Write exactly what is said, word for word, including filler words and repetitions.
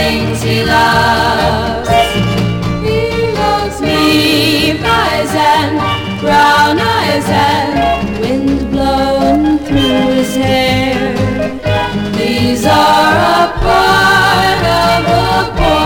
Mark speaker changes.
Speaker 1: things he loves. He loves me, eyes and brown eyes and wind blown through his hair. These are a part of the